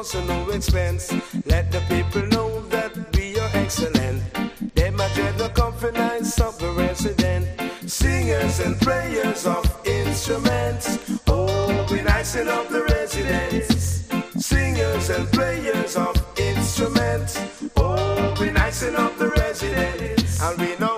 cost and no expense. Let the people know that we are excellent. They might dread the confidence of the resident. Singers and players of instruments. Oh, we nicing up the residents. Singers and players of instruments. Oh, we nicing up the residents. And we know